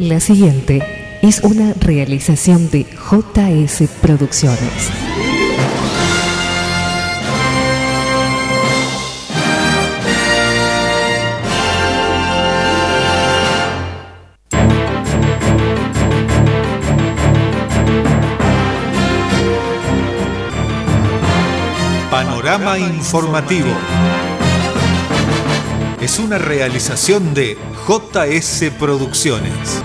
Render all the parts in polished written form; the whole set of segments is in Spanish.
La siguiente es una realización de JS Producciones. Panorama informativo. Es una realización de JS Producciones.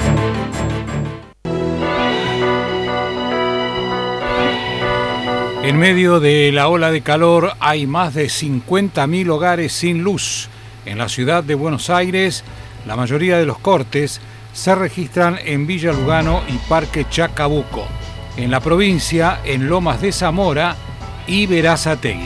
En medio de la ola de calor hay más de 50.000 hogares sin luz. En la ciudad de Buenos Aires, la mayoría de los cortes se registran en Villa Lugano y Parque Chacabuco. En la provincia, en Lomas de Zamora y Berazategui.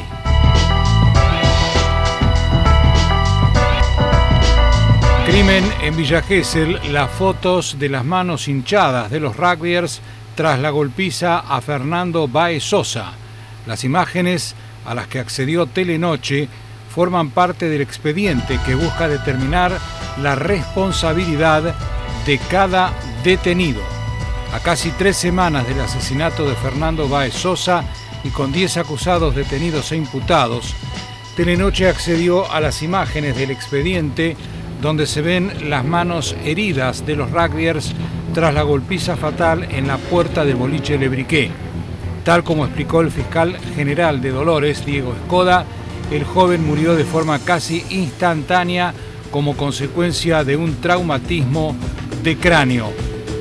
Crimen en Villa Gesell, las fotos de las manos hinchadas de los rugbyers tras la golpiza a Fernando Báez Sosa. Las imágenes a las que accedió Telenoche forman parte del expediente que busca determinar la responsabilidad de cada detenido. A casi 3 semanas del asesinato de Fernando Báez Sosa y con 10 acusados, detenidos e imputados, Telenoche accedió a las imágenes del expediente donde se ven las manos heridas de los rugbyers tras la golpiza fatal en la puerta del boliche Lebriqué. Tal como explicó el fiscal general de Dolores, Diego Escoda, el joven murió de forma casi instantánea como consecuencia de un traumatismo de cráneo.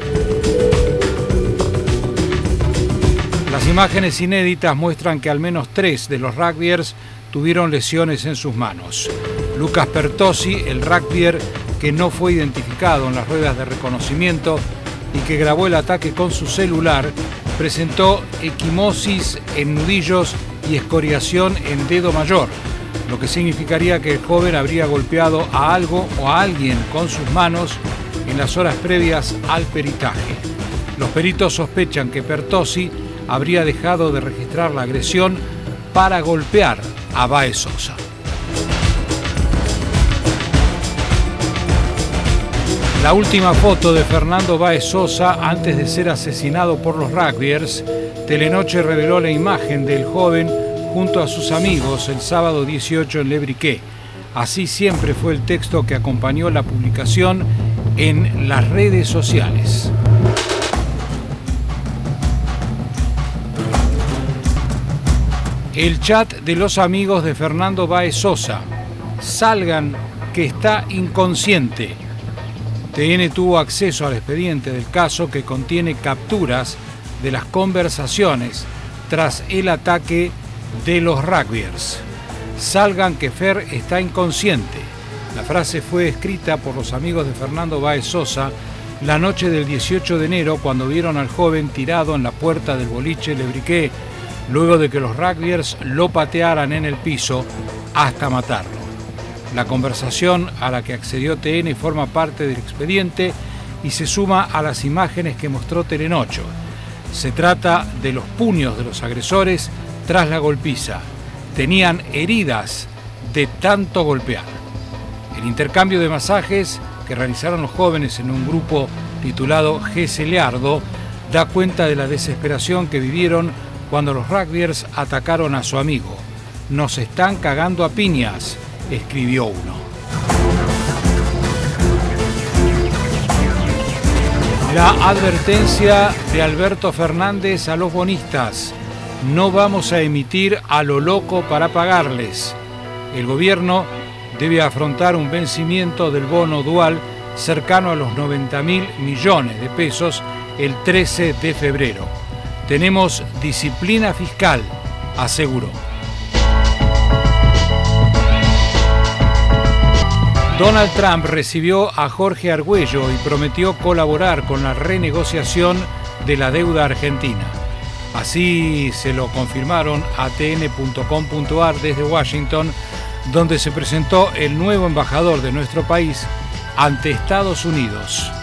Las imágenes inéditas muestran que al menos 3 de los rugbyers tuvieron lesiones en sus manos. Lucas Pertossi, el rugbyer que no fue identificado en las ruedas de reconocimiento y que grabó el ataque con su celular, presentó equimosis en nudillos y escoriación en dedo mayor, lo que significaría que el joven habría golpeado a algo o a alguien con sus manos en las horas previas al peritaje. Los peritos sospechan que Pertossi habría dejado de registrar la agresión para golpear a Báez Sosa. La última foto de Fernando Báez Sosa antes de ser asesinado por los rugbyers, Telenoche reveló la imagen del joven junto a sus amigos el sábado 18 en Lebriqué. Así siempre fue el texto que acompañó la publicación en las redes sociales. El chat de los amigos de Fernando Báez Sosa. Salgan, que está inconsciente. TN tuvo acceso al expediente del caso que contiene capturas de las conversaciones tras el ataque de los rugbyers. Salgan, que Fer está inconsciente. La frase fue escrita por los amigos de Fernando Báez Sosa la noche del 18 de enero cuando vieron al joven tirado en la puerta del boliche Lebriqué luego de que los rugbyers lo patearan en el piso hasta matarlo. La conversación a la que accedió TN forma parte del expediente y se suma a las imágenes que mostró Telenoche. Se trata de los puños de los agresores tras la golpiza. Tenían heridas de tanto golpear. El intercambio de masajes que realizaron los jóvenes en un grupo titulado Geseliardo da cuenta de la desesperación que vivieron cuando los rugbyers atacaron a su amigo. Nos están cagando a piñas, escribió uno. La advertencia de Alberto Fernández a los bonistas: no vamos a emitir a lo loco para pagarles. El gobierno debe afrontar un vencimiento del bono dual cercano a los 90.000 millones de pesos el 13 de febrero. Tenemos disciplina fiscal, aseguró. Donald Trump recibió a Jorge Argüello y prometió colaborar con la renegociación de la deuda argentina. Así se lo confirmaron a tn.com.ar desde Washington, donde se presentó el nuevo embajador de nuestro país ante Estados Unidos.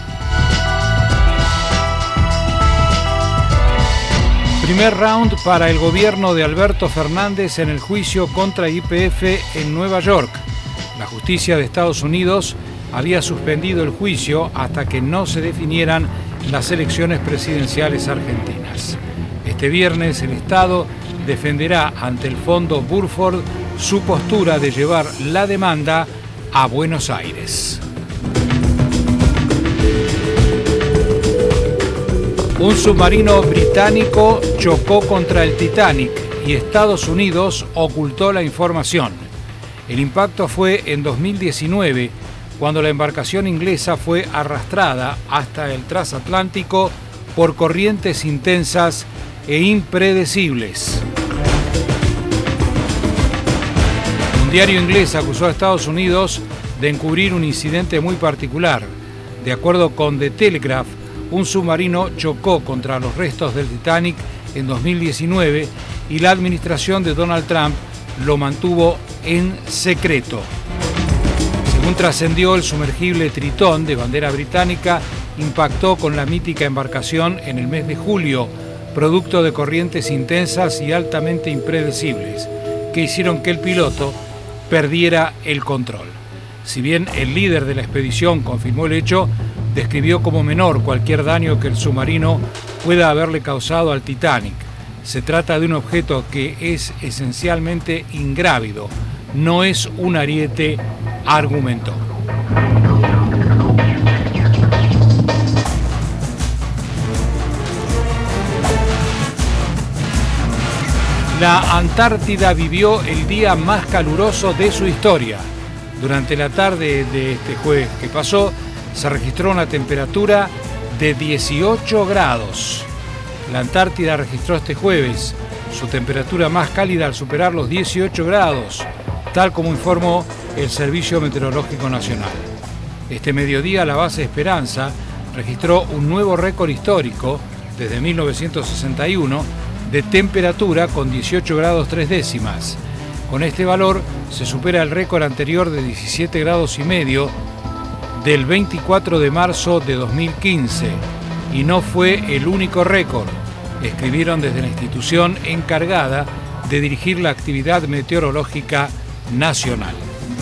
Primer round para el gobierno de Alberto Fernández en el juicio contra YPF en Nueva York. La justicia de Estados Unidos había suspendido el juicio hasta que no se definieran las elecciones presidenciales argentinas. Este viernes el Estado defenderá ante el Fondo Burford su postura de llevar la demanda a Buenos Aires. Un submarino británico chocó contra el Titanic y Estados Unidos ocultó la información. El impacto fue en 2019, cuando la embarcación inglesa fue arrastrada hasta el transatlántico por corrientes intensas e impredecibles. Un diario inglés acusó a Estados Unidos de encubrir un incidente muy particular. De acuerdo con The Telegraph, un submarino chocó contra los restos del Titanic en 2019 y la administración de Donald Trump lo mantuvo en secreto. Según trascendió, el sumergible Tritón, de bandera británica, impactó con la mítica embarcación en el mes de julio, producto de corrientes intensas y altamente impredecibles, que hicieron que el piloto perdiera el control. Si bien el líder de la expedición confirmó el hecho, describió como menor cualquier daño que el submarino pueda haberle causado al Titanic. Se trata de un objeto que es esencialmente ingrávido, no es un ariete, argumentó. La Antártida vivió el día más caluroso de su historia. Durante la tarde de este jueves que pasó, se registró una temperatura de 18 grados. La Antártida registró este jueves su temperatura más cálida al superar los 18 grados, tal como informó el Servicio Meteorológico Nacional. Este mediodía la base Esperanza registró un nuevo récord histórico desde 1961 de temperatura con 18 grados 3 décimas. Con este valor se supera el récord anterior de 17 grados y medio del 24 de marzo de 2015 y no fue el único récord, escribieron desde la institución encargada de dirigir la actividad meteorológica nacional.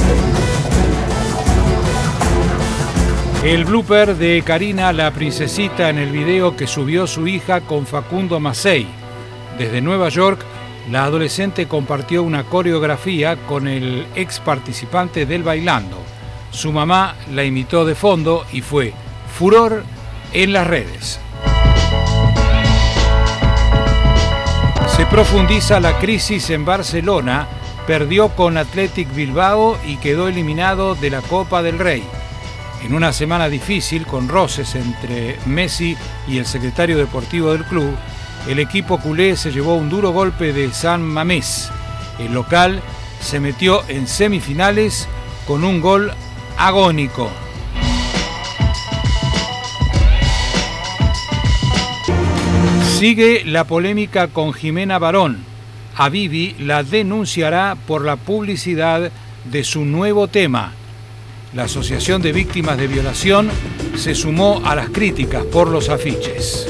El blooper de Karina la Princesita en el video que subió su hija con Facundo Mazzei. Desde Nueva York, la adolescente compartió una coreografía con el ex participante del Bailando. Su mamá la imitó de fondo y fue furor en las redes. Se profundiza la crisis en Barcelona, perdió con Athletic Bilbao y quedó eliminado de la Copa del Rey. En una semana difícil, con roces entre Messi y el secretario deportivo del club, el equipo culé se llevó un duro golpe de San Mamés. El local se metió en semifinales con un gol agónico. Sigue la polémica con Jimena Barón. A Vivi la denunciará por la publicidad de su nuevo tema. La Asociación de Víctimas de Violación se sumó a las críticas por los afiches.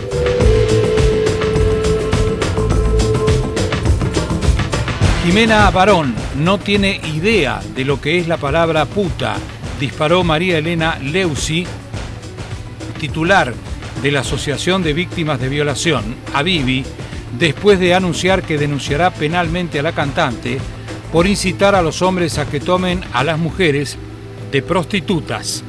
Jimena Barón no tiene idea de lo que es la palabra puta, disparó María Elena Leusi, titular de la Asociación de Víctimas de Violación, AVIVI, después de anunciar que denunciará penalmente a la cantante por incitar a los hombres a que tomen a las mujeres de prostitutas.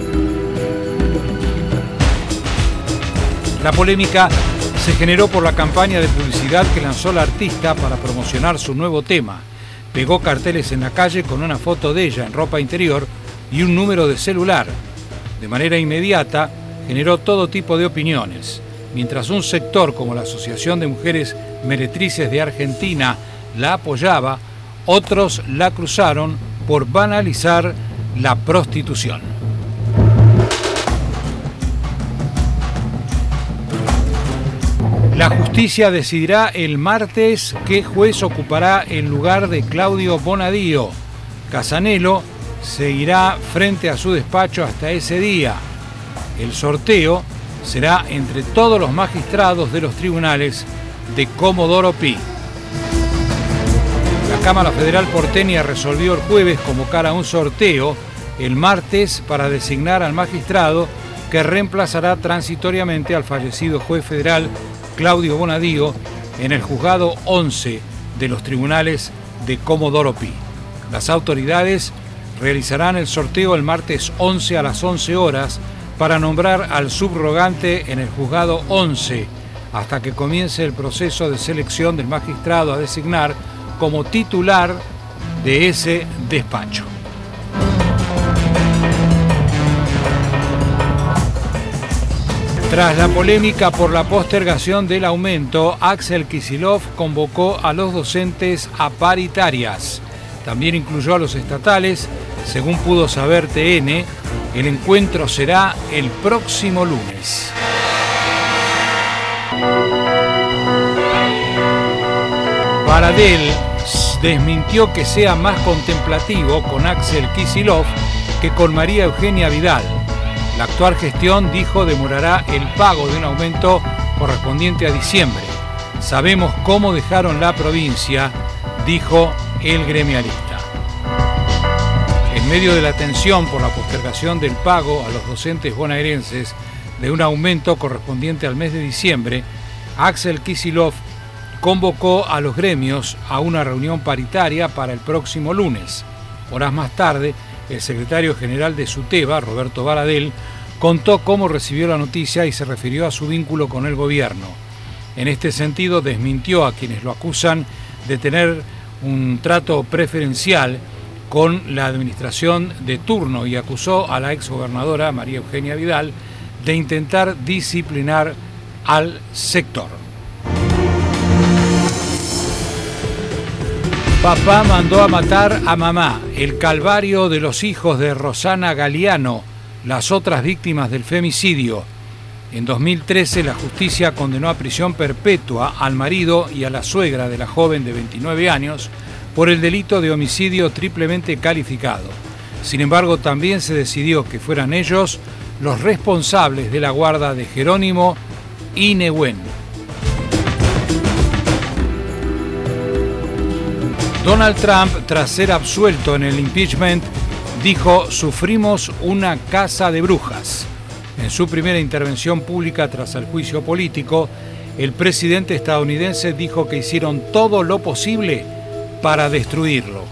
La polémica se generó por la campaña de publicidad que lanzó la artista para promocionar su nuevo tema. Pegó carteles en la calle con una foto de ella en ropa interior y un número de celular. De manera inmediata generó todo tipo de opiniones. Mientras un sector como la Asociación de Mujeres Meretrices de Argentina la apoyaba, otros la cruzaron por banalizar la prostitución. La justicia decidirá el martes qué juez ocupará el lugar de Claudio Bonadío. Casanelo seguirá frente a su despacho hasta ese día. El sorteo será entre todos los magistrados de los tribunales de Comodoro Pi. La Cámara Federal porteña resolvió el jueves convocar a un sorteo el martes para designar al magistrado que reemplazará transitoriamente al fallecido juez federal Claudio Bonadío en el juzgado 11 de los tribunales de Comodoro Pi. Las autoridades realizarán el sorteo el martes 11 a las 11 horas para nombrar al subrogante en el juzgado 11 hasta que comience el proceso de selección del magistrado a designar como titular de ese despacho. Tras la polémica por la postergación del aumento, Axel Kicillof convocó a los docentes a paritarias. También incluyó a los estatales. Según pudo saber TN, el encuentro será el próximo lunes. Baradel desmintió que sea más contemplativo con Axel Kicillof que con María Eugenia Vidal. La actual gestión, dijo, demorará el pago de un aumento correspondiente a diciembre. Sabemos cómo dejaron la provincia, dijo el gremialista. En medio de la tensión por la postergación del pago a los docentes bonaerenses de un aumento correspondiente al mes de diciembre, Axel Kicillof convocó a los gremios a una reunión paritaria para el próximo lunes. Horas más tarde, el secretario general de SUTEBA, Roberto Baradel, contó cómo recibió la noticia y se refirió a su vínculo con el gobierno. En este sentido, desmintió a quienes lo acusan de tener un trato preferencial con la administración de turno y acusó a la exgobernadora María Eugenia Vidal de intentar disciplinar al sector. Papá mandó a matar a mamá. El calvario de los hijos de Rosana Galeano, las otras víctimas del femicidio. En 2013 la justicia condenó a prisión perpetua al marido y a la suegra de la joven de 29 años por el delito de homicidio triplemente calificado. Sin embargo, también se decidió que fueran ellos los responsables de la guarda de Jerónimo y Nehuen. Donald Trump, tras ser absuelto en el impeachment, dijo: sufrimos una caza de brujas. En su primera intervención pública tras el juicio político, el presidente estadounidense dijo que hicieron todo lo posible para destruirlo.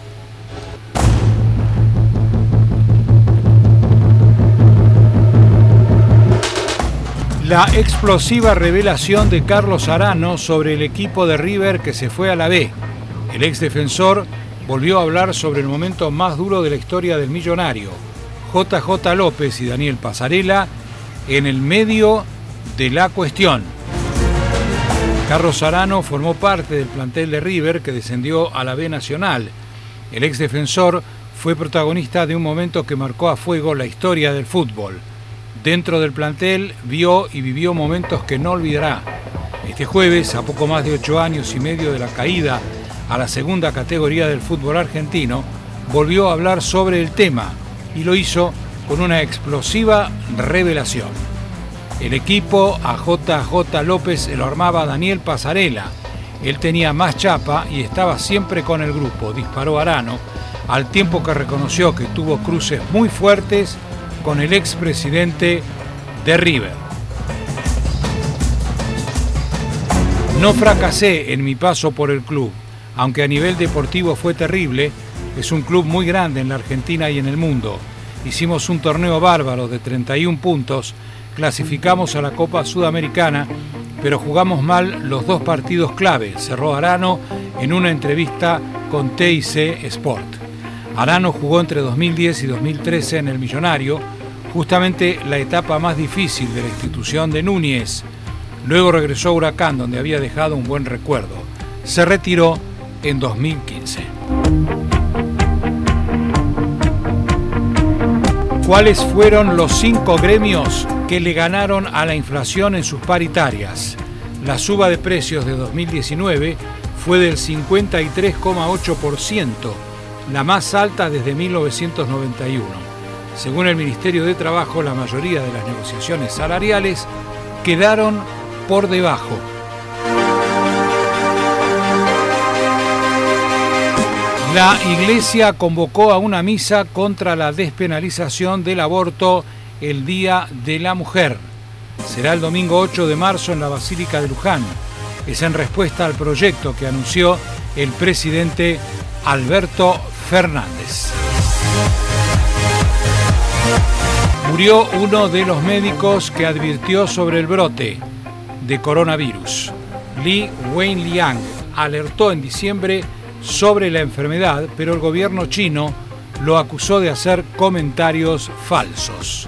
La explosiva revelación de Carlos Arano sobre el equipo de River que se fue a la B. El exdefensor volvió a hablar sobre el momento más duro de la historia del millonario. JJ López y Daniel Pasarela en el medio de la cuestión. Carlos Arano formó parte del plantel de River que descendió a la B Nacional. El exdefensor fue protagonista de un momento que marcó a fuego la historia del fútbol. Dentro del plantel vio y vivió momentos que no olvidará. Este jueves, a poco más de 8 años y medio de la caída a la segunda categoría del fútbol argentino, volvió a hablar sobre el tema y lo hizo con una explosiva revelación. El equipo a JJ López lo armaba Daniel Pasarela. Él tenía más chapa y estaba siempre con el grupo, disparó Arano, al tiempo que reconoció que tuvo cruces muy fuertes con el expresidente de River. No fracasé en mi paso por el club. Aunque a nivel deportivo fue terrible, es un club muy grande en la Argentina y en el mundo. Hicimos un torneo bárbaro de 31 puntos, clasificamos a la Copa Sudamericana, pero jugamos mal los 2 partidos clave, cerró Arano en una entrevista con TIC Sport. Arano jugó entre 2010 y 2013 en el Millonario, justamente la etapa más difícil de la institución de Núñez. Luego regresó a Huracán, donde había dejado un buen recuerdo. Se retiró en 2015. ¿Cuáles fueron los 5 gremios que le ganaron a la inflación en sus paritarias? La suba de precios de 2019 fue del 53,8%, la más alta desde 1991. Según el Ministerio de Trabajo, la mayoría de las negociaciones salariales quedaron por debajo. La Iglesia convocó a una misa contra la despenalización del aborto el Día de la Mujer. Será el domingo 8 de marzo en la Basílica de Luján. Es en respuesta al proyecto que anunció el presidente Alberto Fernández. Murió uno de los médicos que advirtió sobre el brote de coronavirus. Li Wenliang alertó en diciembre sobre la enfermedad, pero el gobierno chino lo acusó de hacer comentarios falsos.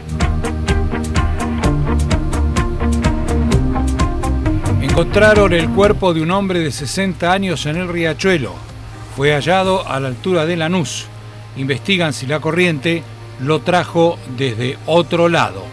Encontraron el cuerpo de un hombre de 60 años en el Riachuelo. Fue hallado a la altura de Lanús. Investigan si la corriente lo trajo desde otro lado.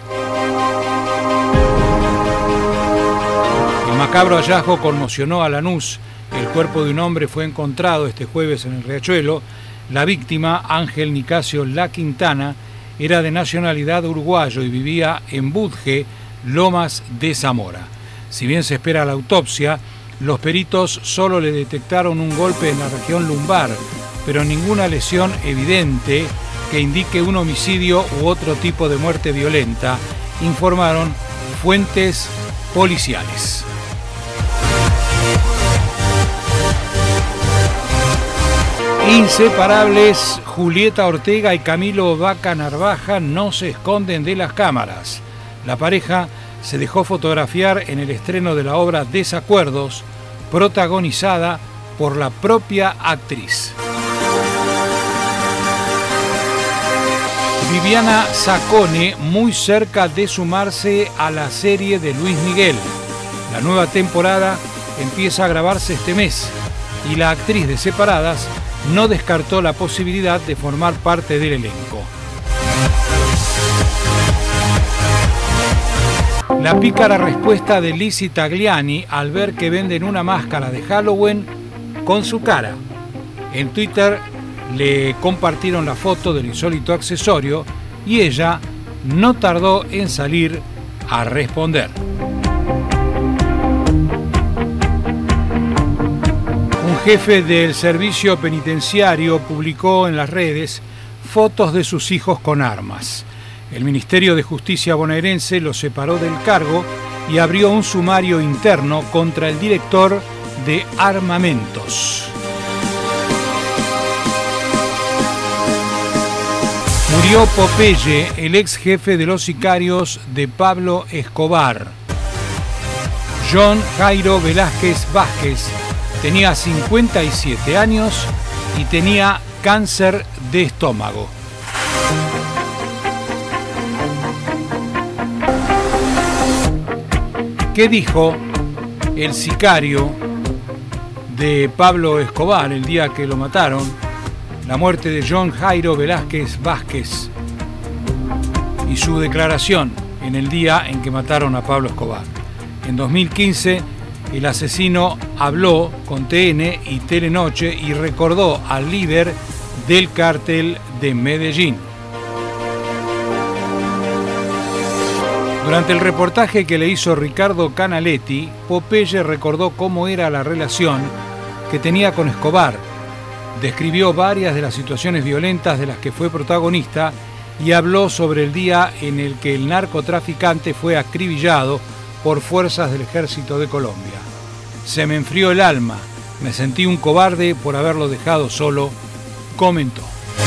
El macabro hallazgo conmocionó a Lanús. El cuerpo de un hombre fue encontrado este jueves en el Riachuelo. La víctima, Ángel Nicasio La Quintana, era de nacionalidad uruguayo y vivía en Budge, Lomas de Zamora. Si bien se espera la autopsia, los peritos solo le detectaron un golpe en la región lumbar, pero ninguna lesión evidente que indique un homicidio u otro tipo de muerte violenta, informaron fuentes policiales. Inseparables, Julieta Ortega y Camilo Vaca Narvaja no se esconden de las cámaras. La pareja se dejó fotografiar en el estreno de la obra Desacuerdos, protagonizada por la propia actriz. Viviana Sacone muy cerca de sumarse a la serie de Luis Miguel. La nueva temporada empieza a grabarse este mes y la actriz de Separadas no descartó la posibilidad de formar parte del elenco. La pícara respuesta de Lizzy Tagliani al ver que venden una máscara de Halloween con su cara. En Twitter le compartieron la foto del insólito accesorio y ella no tardó en salir a responder. Un jefe del servicio penitenciario publicó en las redes fotos de sus hijos con armas. El Ministerio de Justicia bonaerense los separó del cargo y abrió un sumario interno contra el director de armamentos. Murió Popeye, el ex jefe de los sicarios de Pablo Escobar. John Jairo Velázquez Vázquez tenía 57 años y tenía cáncer de estómago. ¿Qué dijo el sicario de Pablo Escobar el día que lo mataron? La muerte de John Jairo Velázquez Vázquez y su declaración en el día en que mataron a Pablo Escobar. En 2015, el asesino habló con TN y Telenoche y recordó al líder del cártel de Medellín. Durante el reportaje que le hizo Ricardo Canaletti, Popeye recordó cómo era la relación que tenía con Escobar. Describió varias de las situaciones violentas de las que fue protagonista y habló sobre el día en el que el narcotraficante fue acribillado por fuerzas del Ejército de Colombia. Se me enfrió el alma, me sentí un cobarde por haberlo dejado solo, comentó.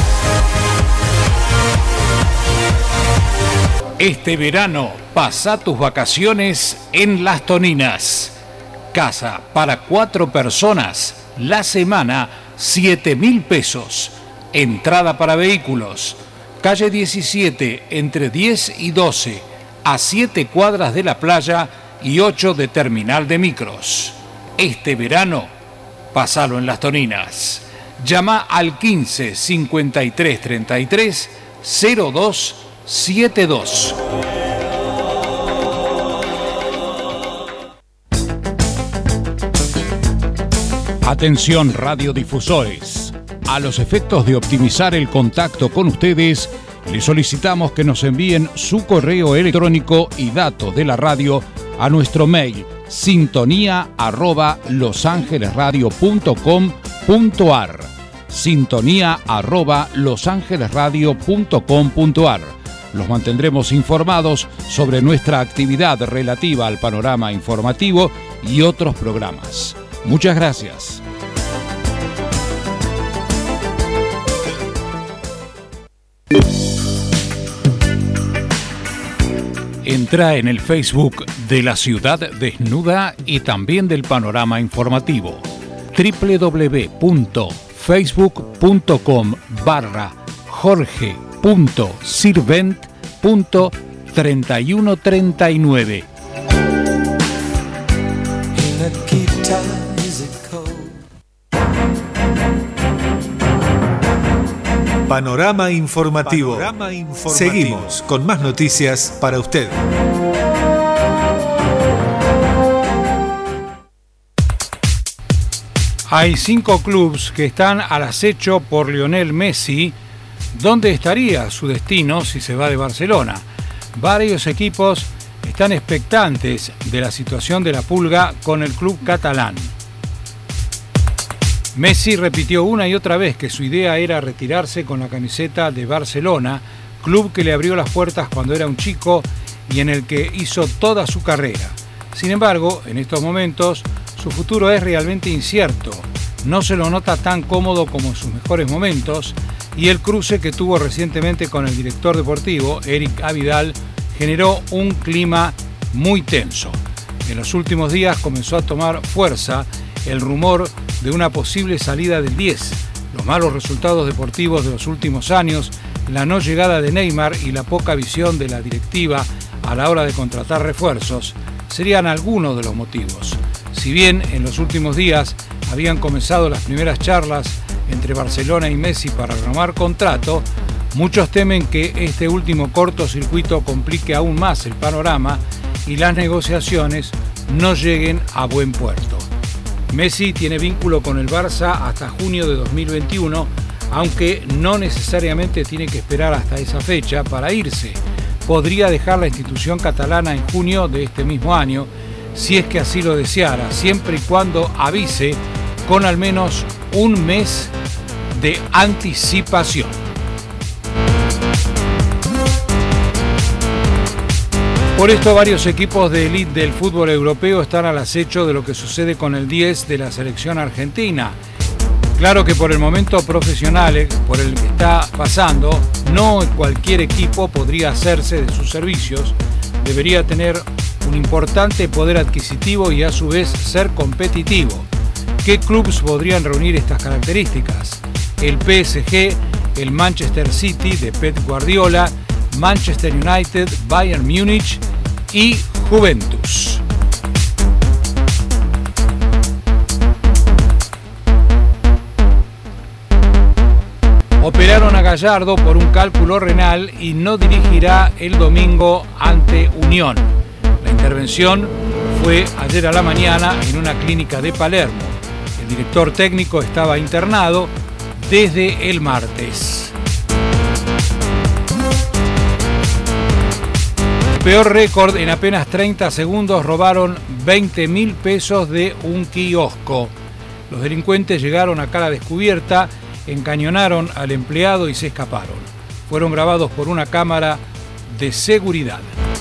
Este verano, pasa tus vacaciones en Las Toninas. Casa para 4 personas, la semana 7.000 pesos. Entrada para vehículos. Calle 17, entre 10 y 12, a 7 cuadras de la playa y 8 de terminal de micros. Este verano, pasalo en Las Toninas. Llama al 15 53 33 02 72. Atención radiodifusores. A los efectos de optimizar el contacto con ustedes, les solicitamos que nos envíen su correo electrónico y datos de la radio a nuestro mail sintonía@losangelesradio.com.ar. sintonía@losangelesradio.com.ar. Los mantendremos informados sobre nuestra actividad relativa al panorama informativo y otros programas. Muchas gracias. Entra en el Facebook de La Ciudad Desnuda y también del Panorama Informativo. www.facebook.com/jorge.sirvent.3139. Panorama Informativo. Seguimos con más noticias para usted. Hay 5 clubes que están al acecho por Lionel Messi. ¿Dónde estaría su destino si se va de Barcelona? Varios equipos están expectantes de la situación de la Pulga con el club catalán. Messi repitió una y otra vez que su idea era retirarse con la camiseta de Barcelona, club que le abrió las puertas cuando era un chico y en el que hizo toda su carrera. Sin embargo, en estos momentos, su futuro es realmente incierto. No se lo nota tan cómodo como en sus mejores momentos y el cruce que tuvo recientemente con el director deportivo, Eric Abidal, generó un clima muy tenso. En los últimos días comenzó a tomar fuerza el rumor de una posible salida del 10. Los malos resultados deportivos de los últimos años, la no llegada de Neymar y la poca visión de la directiva a la hora de contratar refuerzos serían algunos de los motivos. Si bien en los últimos días habían comenzado las primeras charlas entre Barcelona y Messi para renovar contrato, muchos temen que este último cortocircuito complique aún más el panorama y las negociaciones no lleguen a buen puerto. Messi tiene vínculo con el Barça hasta junio de 2021, aunque no necesariamente tiene que esperar hasta esa fecha para irse. Podría dejar la institución catalana en junio de este mismo año, si es que así lo deseara, siempre y cuando avise con al menos un mes de anticipación. Por esto, varios equipos de élite del fútbol europeo están al acecho de lo que sucede con el 10 de la selección argentina. Claro que por el momento profesional por el que está pasando, no cualquier equipo podría hacerse de sus servicios. Debería tener un importante poder adquisitivo y a su vez ser competitivo. ¿Qué clubes podrían reunir estas características? El PSG, el Manchester City de Pep Guardiola, Manchester United, Bayern Múnich y Juventus. Operaron a Gallardo por un cálculo renal y no dirigirá el domingo ante Unión. La intervención fue ayer a la mañana en una clínica de Palermo. El director técnico estaba internado desde el martes. Peor récord, en apenas 30 segundos robaron 20.000 pesos de un kiosco. Los delincuentes llegaron a cara descubierta, encañonaron al empleado y se escaparon. Fueron grabados por una cámara de seguridad.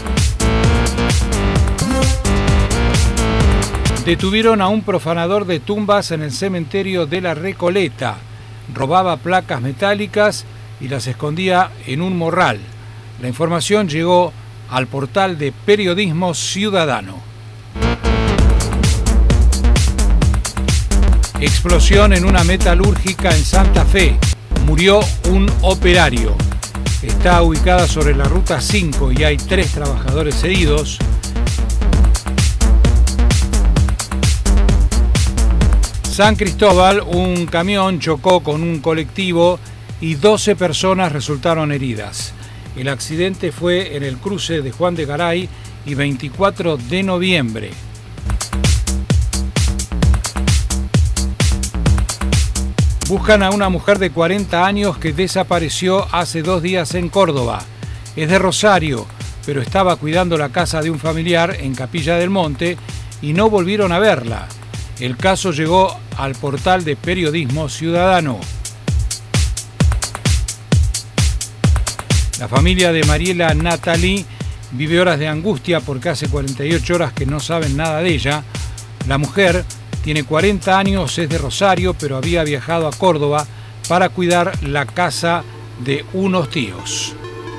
Detuvieron a un profanador de tumbas en el cementerio de La Recoleta. Robaba placas metálicas y las escondía en un morral. La información llegó al portal de Periodismo Ciudadano. Explosión en una metalúrgica en Santa Fe. Murió un operario. Está ubicada sobre la Ruta 5 y hay 3 trabajadores heridos. San Cristóbal, un camión chocó con un colectivo y 12 personas resultaron heridas. El accidente fue en el cruce de Juan de Garay y 24 de noviembre. Buscan a una mujer de 40 años que desapareció hace 2 días en Córdoba. Es de Rosario, pero estaba cuidando la casa de un familiar en Capilla del Monte y no volvieron a verla. El caso llegó al portal de Periodismo Ciudadano. La familia de Mariela Natalie vive horas de angustia porque hace 48 horas que no saben nada de ella. La mujer tiene 40 años, es de Rosario, pero había viajado a Córdoba para cuidar la casa de unos tíos.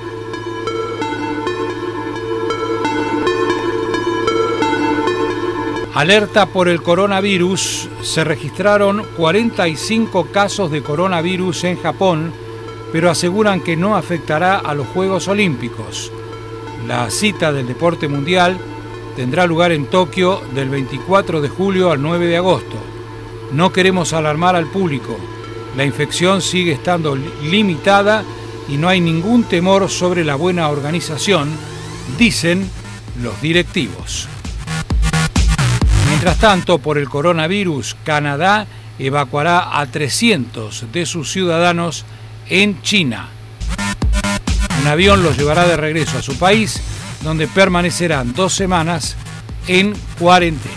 Alerta por el coronavirus. Se registraron 45 casos de coronavirus en Japón, pero aseguran que no afectará a los Juegos Olímpicos. La cita del deporte mundial tendrá lugar en Tokio del 24 de julio al 9 de agosto. No queremos alarmar al público. La infección sigue estando limitada y no hay ningún temor sobre la buena organización, dicen los directivos. Mientras tanto, por el coronavirus, Canadá evacuará a 300 de sus ciudadanos en China. Un avión los llevará de regreso a su país, donde permanecerán 2 semanas en cuarentena.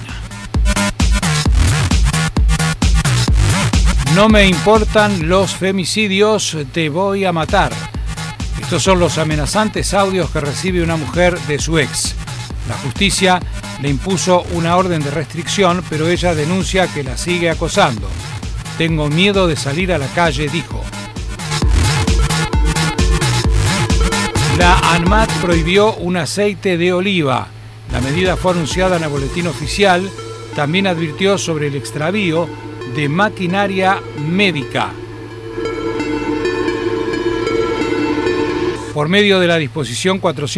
No me importan los femicidios, te voy a matar. Estos son los amenazantes audios que recibe una mujer de su ex. La justicia le impuso una orden de restricción, pero ella denuncia que la sigue acosando. Tengo miedo de salir a la calle, dijo. La ANMAT prohibió un aceite de oliva. La medida fue anunciada en el boletín oficial. También advirtió sobre el extravío de maquinaria médica. Por medio de la disposición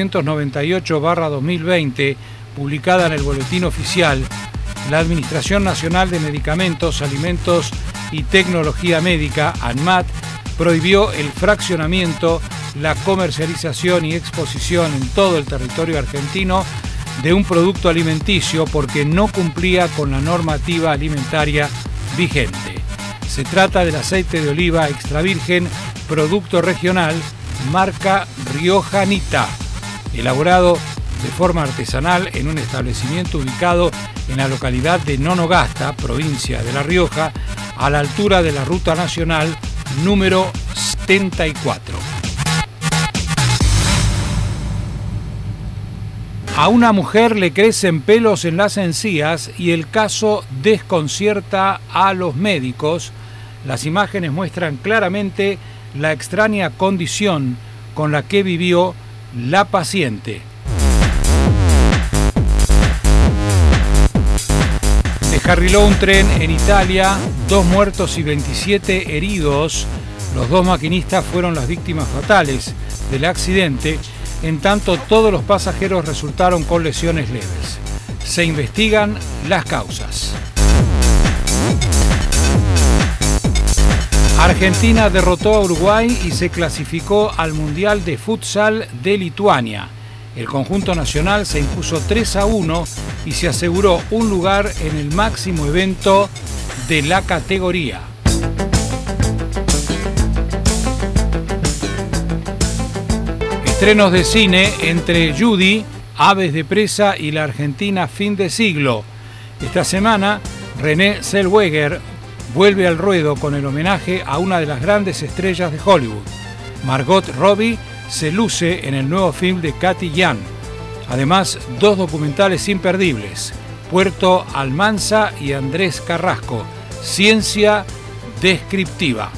498/2020, publicada en el boletín oficial, la Administración Nacional de Medicamentos, Alimentos y Tecnología Médica, ANMAT, prohibió el fraccionamiento, la comercialización y exposición en todo el territorio argentino de un producto alimenticio porque no cumplía con la normativa alimentaria vigente. Se trata del aceite de oliva extra virgen, producto regional, marca Riojanita, elaborado de forma artesanal en un establecimiento ubicado en la localidad de Nonogasta, provincia de La Rioja, a la altura de la Ruta Nacional número 74. A una mujer le crecen pelos en las encías y el caso desconcierta a los médicos. Las imágenes muestran claramente la extraña condición con la que vivió la paciente. Descarriló un tren en Italia, 2 muertos y 27 heridos. Los 2 maquinistas fueron las víctimas fatales del accidente. En tanto, todos los pasajeros resultaron con lesiones leves. Se investigan las causas. Argentina derrotó a Uruguay y se clasificó al Mundial de Futsal de Lituania. El conjunto nacional se impuso 3-1 y se aseguró un lugar en el máximo evento de la categoría. Estrenos de cine entre Judy, Aves de presa y la Argentina fin de siglo. Esta semana, Renée Zellweger vuelve al ruedo con el homenaje a una de las grandes estrellas de Hollywood. Margot Robbie se luce en el nuevo film de Cathy Yan. Además, 2 documentales imperdibles, Puerto Almanza y Andrés Carrasco, Ciencia Descriptiva.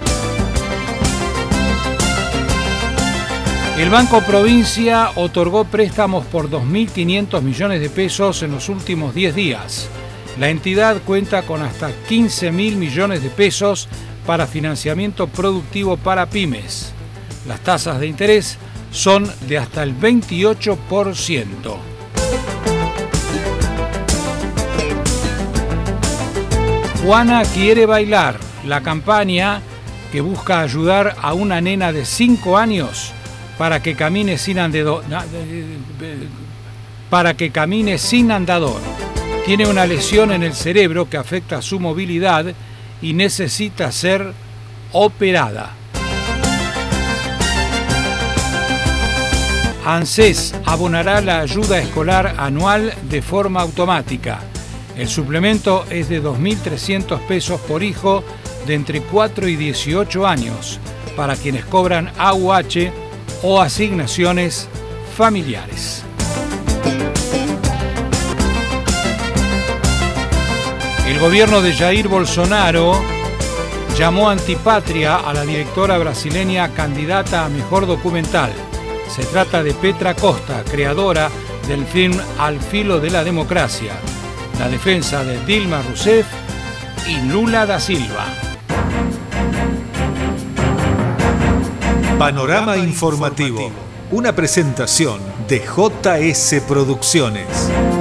El Banco Provincia otorgó préstamos por 2.500 millones de pesos en los últimos 10 días. La entidad cuenta con hasta 15.000 millones de pesos para financiamiento productivo para pymes. Las tasas de interés son de hasta el 28%. Juana quiere bailar, la campaña que busca ayudar a una nena de 5 años para que camine sin andador. Tiene una lesión en el cerebro que afecta su movilidad y necesita ser operada. ANSES abonará la ayuda escolar anual de forma automática. El suplemento es de 2.300 pesos por hijo de entre 4 y 18 años para quienes cobran AUH o asignaciones familiares. El gobierno de Jair Bolsonaro llamó antipatria a la directora brasileña candidata a mejor documental. Se trata de Petra Costa, creadora del film Al filo de la democracia, la defensa de Dilma Rousseff y Lula da Silva. Panorama informativo, una presentación de JS Producciones.